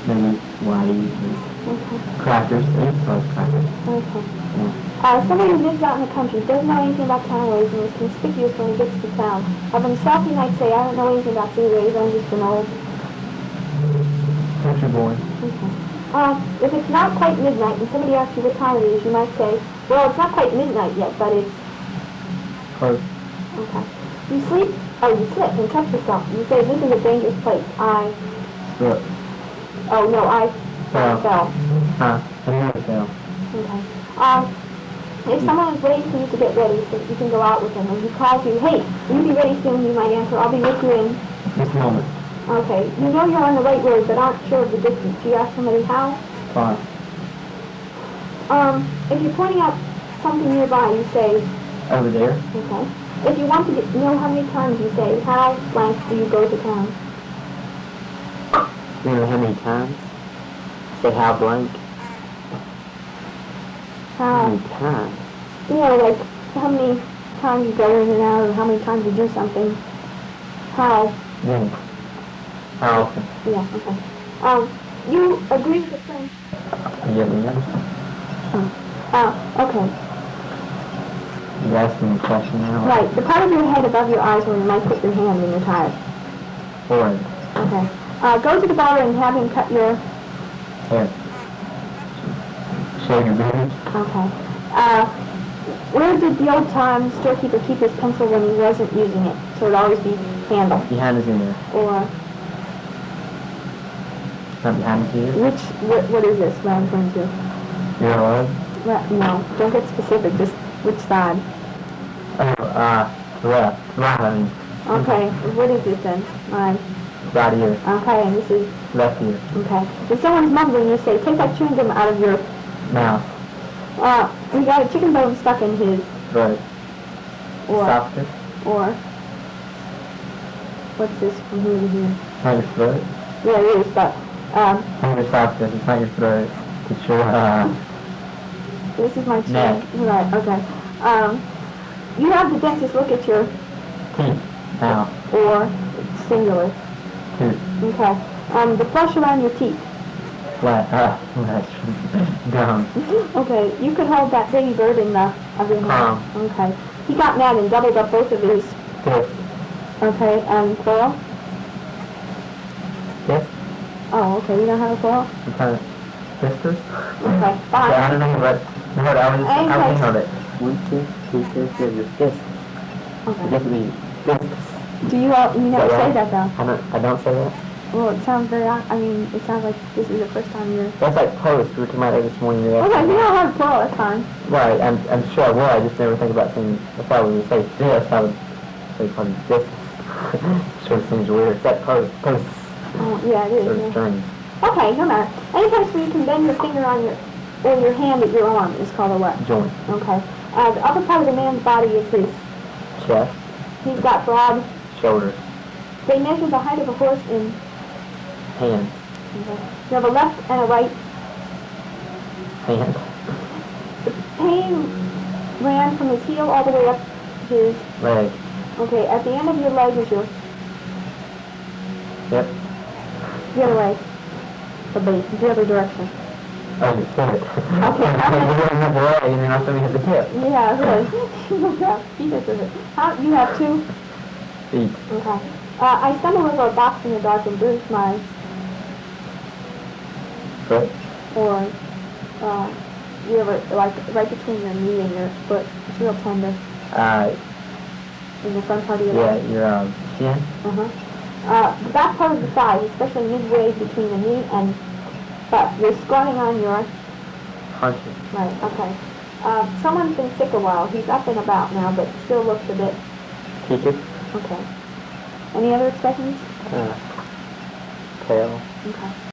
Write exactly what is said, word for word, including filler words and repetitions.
maybe Whitey, Okay. crackers. I used to love crackers. Okay. Yeah. Uh, somebody who lives out in the country, doesn't know anything about town ways, and is conspicuous when he gets to town. Of himself, he might say, I don't know anything about city ways, I'm just an old... Country boy. Okay. Uh, if it's not quite midnight and somebody asks you what time it is, you might say, well, it's not quite midnight yet, but it's... Close. Okay. You sleep, oh, you slip and cut yourself. You say, this is a dangerous place. I... Slip. Oh, no, I... Fell. Fell. Huh. I never fell. Okay. Um, if someone is waiting for you to get ready so that you can go out with them, and he calls you, hey, will you be ready soon? You might answer, I'll be with you in... This moment. Okay. You know you're on the right road, but aren't sure of the distance. You ask somebody how? Far. Um, if you're pointing out something nearby, you say... Over there. Okay. If you want to get, know how many times, you say, how blank do you go to town? You know how many times? Say how blank. How How? many times? You know, like, how many times you go in and out, or how many times you do something. How? When? How often? Yeah, okay. Um, you agree with the friend? Yeah, man. Uh, okay. You asked me a question now. Right, the part of your head above your eyes where you might put your hand when you're tired. Forward. Okay. Uh, go to the barber and have him cut your... Hair. Shave your beard. Okay. Uh, where did the old-time storekeeper keep his pencil when he wasn't using it? So it'd always be handled. Behind his ear. Or... Not behind his ear. Which, what, what is this, what I'm going to? Your leg. Right, no, don't get specific, just which side. Oh, uh, left. Right, I mean. Okay, what is this then? Right. Right ear. Okay, and this is... Left ear. Okay. If someone's mumbling, you say, take that chewing gum out of your... Mouth. Uh, we got a chicken bone stuck in his... Throat. Or... Socket. Or... What's this from here to here? Not your throat. Yeah, it is, but... Um, Not your socket. It's not your throat. It's your, uh... this is my chin. Neck. Right, okay. Um, you have the dentist look at your... teeth. Mouth. Or... singular. Tooth. Okay. Um, the flesh around your teeth. Flat. Uh, that's gum. Okay, you could hold that baby bird in the of your hand. Palm. Okay. He got mad and doubled up both of his. Fifth. Okay, and plural? Fifth. Oh, okay. You don't have a plural? What kind of sisters? Okay, Yeah, I fine. don't know, but no, I was just, I was Okay. thinking of it. One, two, three, four, five, your fist. Okay. It would be fist. Do you all, you never Is that say right? that though? I don't, I don't say that. Well, it sounds very. odd. I mean, it sounds like this is the first time you're. That's like post. We were talking about it this morning. You Okay, you don't have a plural. That's fine. Right, I'm, I'm sure I will. I just never think about things. If I would say this, I would say probably this. Sort of seems weird. It's that post. Post. Oh, yeah, it is. Sort of Yeah. strange. Okay, no matter. Any place where you can bend your finger on your or your hand at your arm is called a what? Joint. Okay. Uh, the upper part of the man's body is his. Chest. He's got broad. Shoulders. They measure the height of a horse in. Hand. Okay. You have a left and a right. Hand. The pain ran from his heel all the way up his. Leg. Okay, at the end of your leg is your. Yep. The other way. The base, the other direction. Oh, you said it. Okay. We're going up the leg and then also we have the hip. Yeah, really. Yeah, he does it. How, you have two? Feet. Okay. Uh, I stumbled over a box in the dark and bruised my, Foot. or, uh, you ever, like, right between your knee and your foot. It's real tender Uh, in the front part of your yeah, leg. your, um, chin. Uh-huh. Uh, the back part of the thigh, especially midway between the knee and butt. You're squatting on your, Haunches. right, okay. Uh, someone's been sick a while. He's up and about now, but still looks a bit, Teachers. okay. Any other expressions? Uh, tail. Okay.